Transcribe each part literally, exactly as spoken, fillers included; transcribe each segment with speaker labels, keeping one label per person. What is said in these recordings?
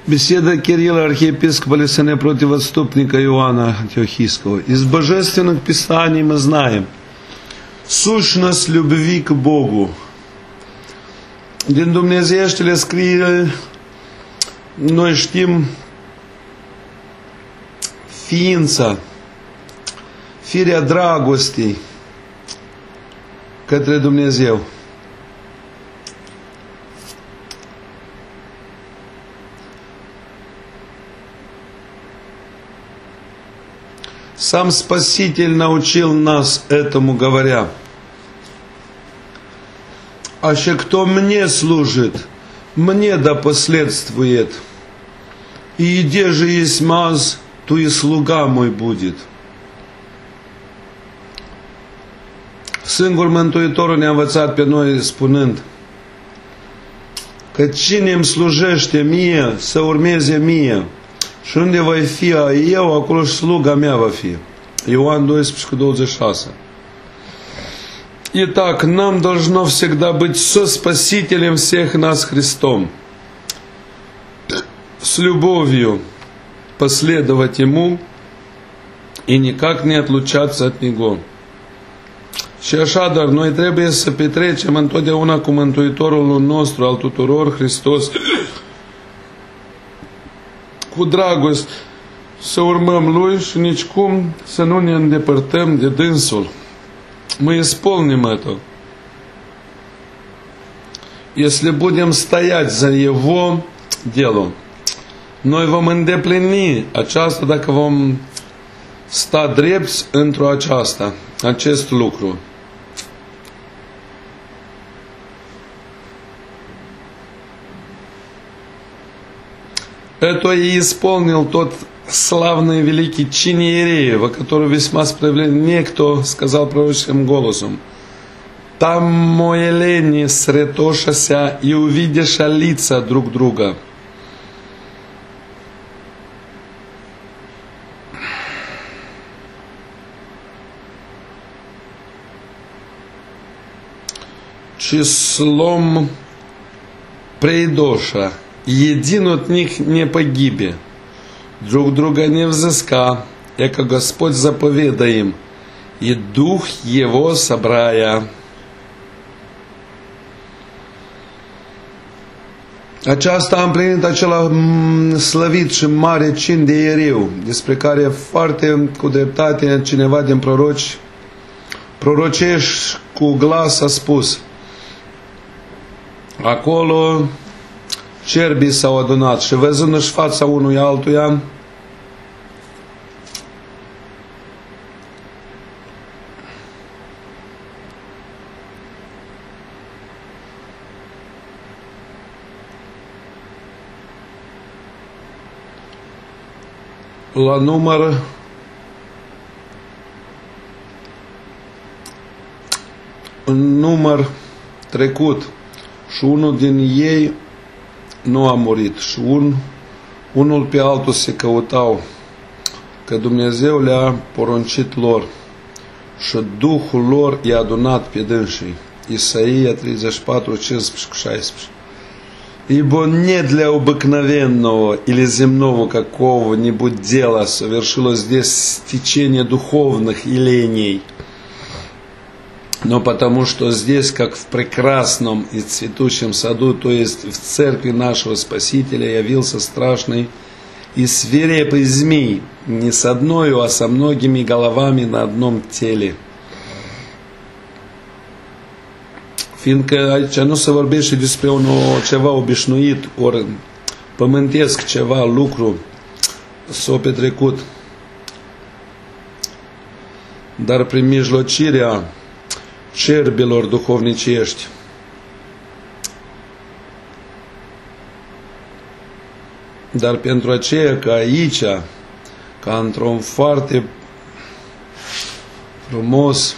Speaker 1: Беседа Кирилла, архиепископа Лисане против отступника Иоанна Антиохийского. Из божественных писаний мы знаем сущность любви к Богу. Din dumnezeieștile scrieri noi știm ființa, firea dragostei către Dumnezeu. Сам Спаситель научил нас этому, говоря: «Аще кто мне служит, мне да последствует, и иде же есть маз, то и слуга мой будет». Singur Mântuitorul ne-a învățat pe noi spunând că cine îmi slujește mie, să urmeze mie. Și unde voi fi eu, acolo și sluga mea va fi. Ioan двенадцать двадцать шесть. Итак, нам должно всегда быть со Спасителем всех нас Христом, с любовью последовать Ему и никак не отлучаться от Него. Și așadar, noi trebuie să petrecem întotdeauna cu Mântuitorul nostru al tuturor, Hristos, cu dragoste, să urmăm Lui și nicicum să nu ne îndepărtăm de Dânsul. Мы исполним это, если будем стоять за Его делом. Noi vom îndeplini aceasta dacă vom sta drepți într-o aceasta, acest lucru. Это и исполнил тот славный великий чин иереев, который весьма справедлив. Некто сказал пророческим голосом: «Там моелени сретошася и увидеша лица друг друга». Числом придоша един от них не погибе, друг друга не взыска, яко Господь заповеда им, и Дух Его собрая. Aceasta a împlinit acela slăvit și mare cin de iereu, despre care foarte cu dreptate cineva din proroci, prorocești cu glas a spus: acolo cerbii s-au adunat și văzându-și fața unui altuia, la număr în număr trecut și unul din ei nu a murit și un, unul pe altul se căutau, că Dumnezeu le-a poruncit lor și Duhul lor i-a adunat pe dânsii. Исаия тридцать четыре, cincisprezece, șaisprezece. Ибо не для обыкновенного или земного какого-нибудь дела совершилось здесь течение духовных елений, но потому что здесь, как в прекрасном и цветущем саду, то есть в церкви нашего Спасителя, явился страшный и свирепый змей, не с одною, а со многими головами на одном теле. Fiindcă aici nu se vorbește despre un, ceva obișnuit, ori pământesc ceva, lucru s-a petrecut, dar prin mijlocirea cerbilor duhovnicești. Dar pentru aceea că aici, ca într-un foarte frumos,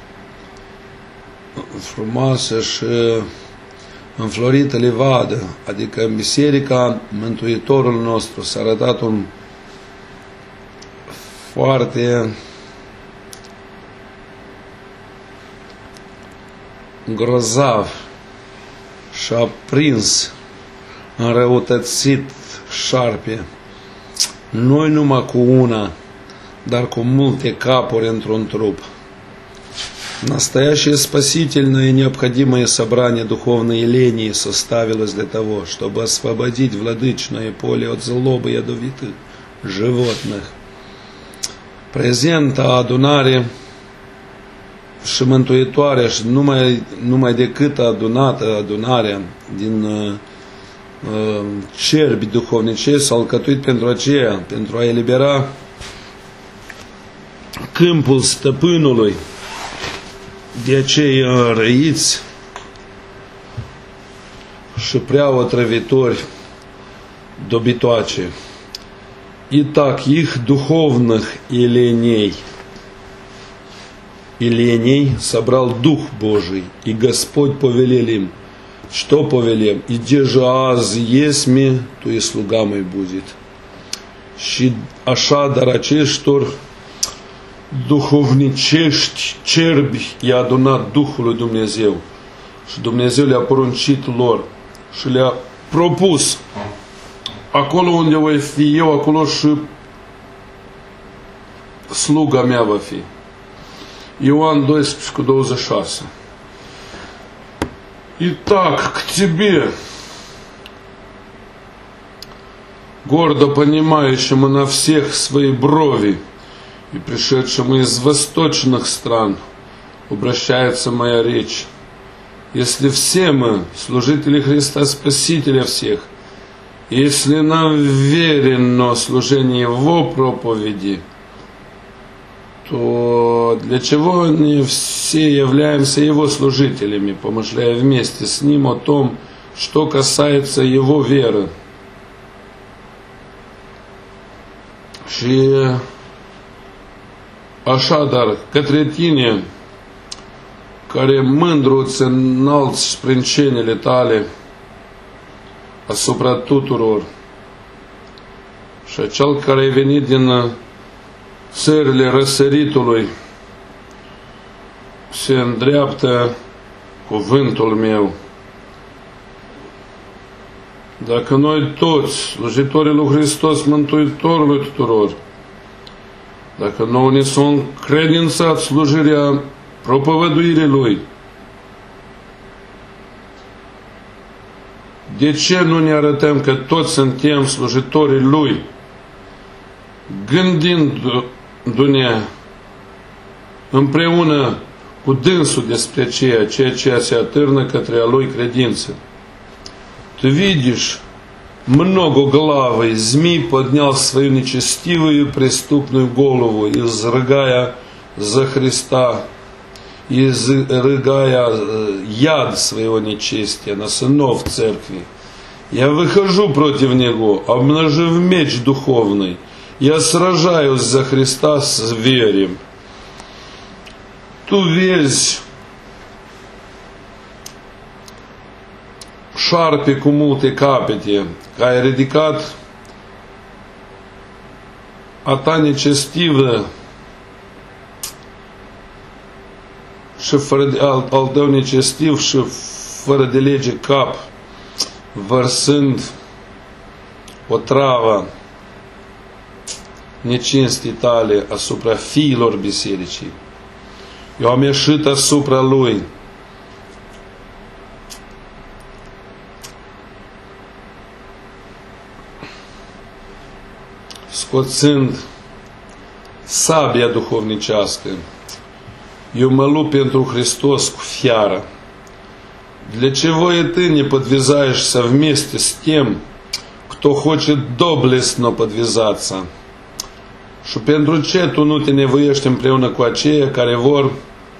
Speaker 1: frumoasă și înflorită livadă, adică în biserica Mântuitorul nostru s-a arătat un foarte grozav și aprins, înrăutățit șarpe, noi numai cu una, dar cu multe capuri într-un труп. Настоящее спасительное и необходимое собрание духовной линии составилось для того, чтобы освободить владычное поле от злобы ядовитых животных. Prezenta adunare și mântuitoare și numai, numai decât adunată adunarea din uh, uh, cerbi duhovnicești s-a alcătuit pentru aceea, pentru a elibera câmpul stăpânului de acei răiți și prea otrăvitori добиточи. Итак, их духовных еленей, еленей собрал Дух Божий, и Господь повелел им, что повелем, иди же аз есме, то и слуга мой будет. Și așa, dar aceștor duhovnicești cerbi i-a adunat Duhul lui Dumnezeu și Dumnezeu le-a poruncit lor și le-a propus: acolo unde voi fi eu, acolo și sluga mea va fi. Ioan doisprezece cu douăzeci și șase. Итак, к тебе, гордо понимающему на всех свои брови и пришедшему из восточных стран, обращается моя речь. Если все мы, служители Христа Спасителя всех, если нам верено служение Его проповеди, то для чего не все являемся Его служителями, помышляя вместе с Ним о том, что касается Его веры? Și așadar, către tine, care mândru îți înalți sprâncenile tale asupra tuturor, și cel care ai venit din țările răsăritului, se îndreaptă cuvântul meu. Dacă noi toți, slujitorii lui Hristos, Mântuitorului tuturor, dacă nouă ne s-a încredințat slujirea propovăduirii Lui, de ce nu ne arătăm că toți suntem slujitorii Lui, gândindu-ne împreună cu dânsul despre ceea, ceea ce se atârnă către a Lui credință? Ты видишь, многоглавый змей поднял свою нечестивую преступную голову, изрыгая за Христа, изрыгая яд своего нечестия на сынов церкви. Я выхожу против него, обнажив меч духовный. Я сражаюсь за Христа с зверем. Tu vezi șarpe cu multe capete, care ai ridicat a ta necestivă și fără de, al, al tău necestiv și fără de lege cap, vărsând o travă necinstii tale asupra fiilor bisericii. Eu am ieșit asupra lui scoțând sabia duhovnicească. Eu mă lupt pentru Hristos cu fiara. Для чего и ты не подвязаешься вместе с тем, кто хочет доблестно подвязаться? Și pentru ce tu nu te nevoiești împreună cu aceia care vor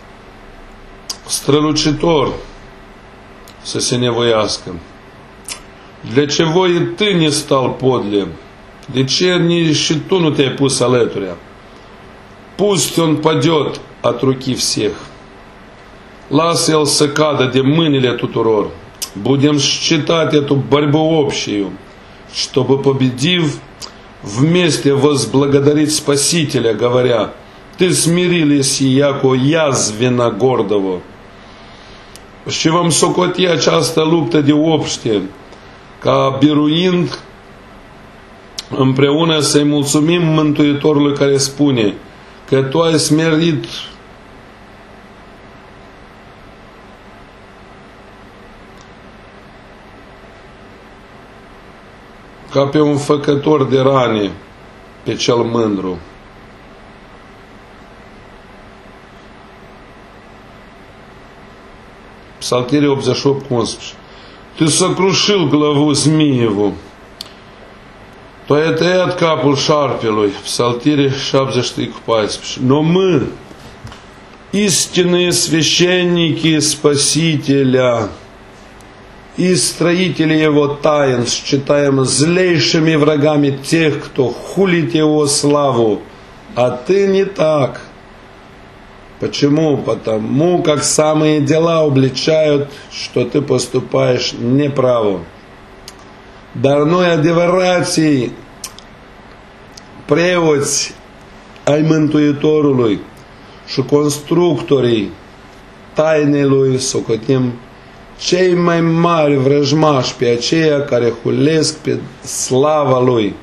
Speaker 1: strălucitor să se nevoiască? Для чего и ты не стал подле? De ce nici și tu nu te-ai pus alăturea? Пусть он падет от руки всех. Lasă el să cadă de mâinile tuturor. Будем считать эту борьбу общую, чтобы, победив, вместе возблагодарить Спасителя, говоря: Ты смирились, яко язвина гордого. Și vom socoti această luptă de obște, ca biruind împreună să-i mulțumim Mântuitorului care spune că Tu ai smerit ca pe un făcător de rane pe cel mândru. Псалтирь optzeci și opt, unsprezece. Ты сокрушил главу Змиеву. Tu ai tăiat capul șarpelui. Псалтирь șaptezeci și paisprezece. Но мы, истинные священники Спасителя и строители Его тайн, считаем злейшими врагами тех, кто хулит Его славу. А ты не так. Почему? Потому как самые дела обличают, что ты поступаешь неправо. Dar noi, adevărații preoți ai Mântuitorului și constructorii tainei Lui, socotim cei mai mari vrăjmași pe aceia care hulesc pe slava Lui.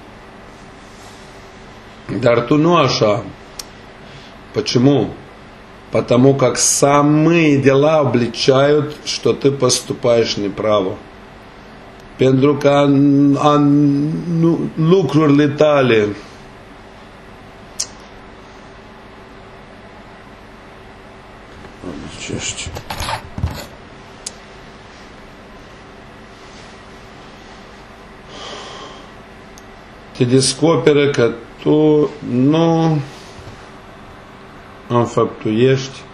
Speaker 1: Dar tu nu așa. Почему? Потому как самые дела обличают, что ты поступаешь неправо. Pentru că lucrurile tale te descoperă că tu nu înfăptuiești